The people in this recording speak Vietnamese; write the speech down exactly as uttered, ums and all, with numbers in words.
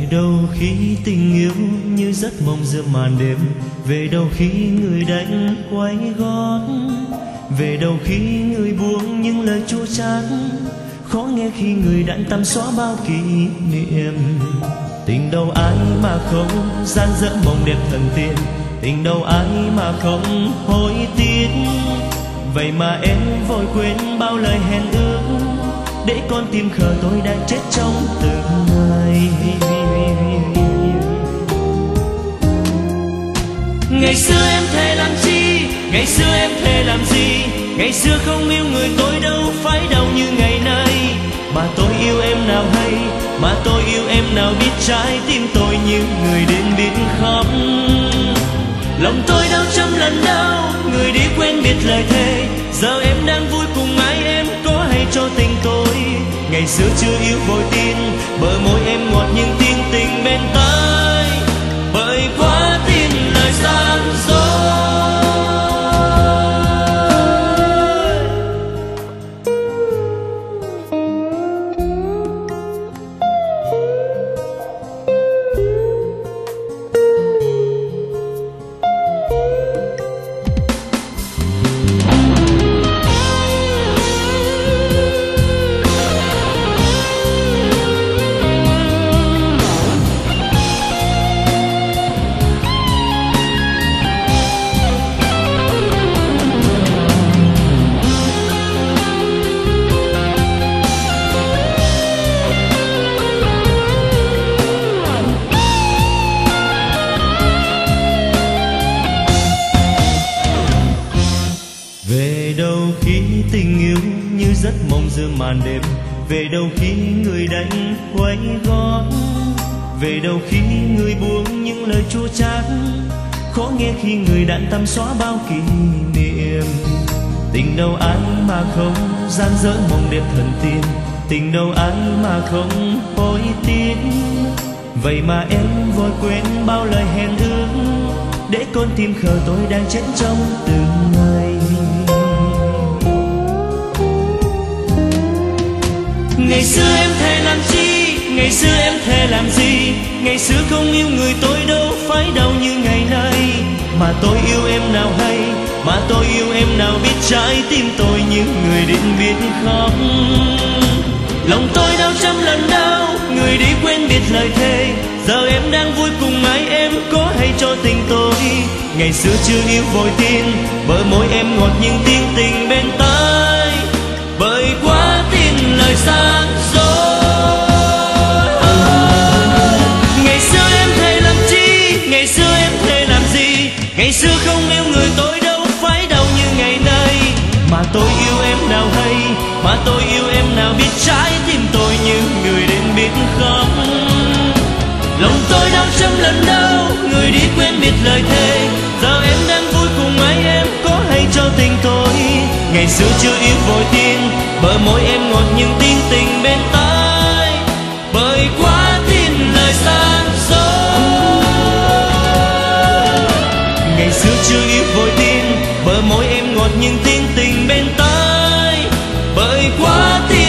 đâu khi tình yêu như giấc mộng giữa màn đêm, về đâu khi người đánh quay gót, về đâu khi người buông những lời chua chát, khó nghe khi người đạn tăm xóa bao kỷ niệm. Tình đâu ai mà không gian dở mộng đẹp thần tiên, tình đâu ai mà không hối tiếc. Vậy mà em vội quên bao lời hẹn ước, để con tim khờ tôi đang chết trong từng ngày. Ngày xưa em thề làm chi, ngày xưa em thề làm gì, ngày xưa không yêu người tôi đâu phải đau như ngày nay. Mà tôi yêu em nào hay, mà tôi yêu em nào biết trái tim tôi như người đến biết khóc. Lòng tôi đau trăm lần đau, người đi quên biết lời thề. Giờ em đang vui cùng ai em có hay cho tình tôi. Ngày xưa chưa yêu vội tin, bờ môi em ngọt nhưng tiếng tình bên tai. Bởi quá tin lời gian dối. Về đâu khi tình yêu như giấc mộng giữa màn đêm, về đâu khi người đánh quay gót, về đâu khi người buông những lời chua chát, khó nghe khi người đạn tăm xóa bao kỷ niệm. Tình đâu ai mà không gian dở mộng đẹp thần tiên, tình đâu ai mà không hối tiếc. Vậy mà em vội quên bao lời hẹn ước, để con tim khờ tôi đang chết trong từng ngày. Ngày xưa em thề làm chi, ngày xưa em thề làm gì, ngày xưa không yêu người tôi đâu phải đau như ngày nay. Mà tôi yêu em nào hay, mà tôi yêu em nào biết trái tim tôi như người đến biết khóc. Lòng tôi đau trăm lần đau, người đi quên biết lời thề. Giờ em đang vui cùng ai em có hay cho tình tôi. Ngày xưa chưa yêu vội tin, bờ môi em ngọt nhưng tiếng tình bên tai. Bởi quá tin lời gian dối. Ngày xưa em thề làm chi, ngày xưa em thề làm gì, ngày xưa không yêu người tôi đâu phải đau như ngày nay. Mà tôi yêu em nào hay, mà tôi yêu em nào biết trái tim tôi như người đến biết khóc. Lòng tôi đau trăm lần đau, người đi quên biết lời thề. Giờ em đang vui cùng ai em có hay cho tình tôi. Ngày xưa chưa yêu vội tin, bờ môi em ngọt nhưng tiếng tình bên tai. Bởi quá tin lời gian dối. Ngày xưa chưa yêu vội tin, bờ môi em ngọt nhưng tiếng tình bên tai. Bởi quá tin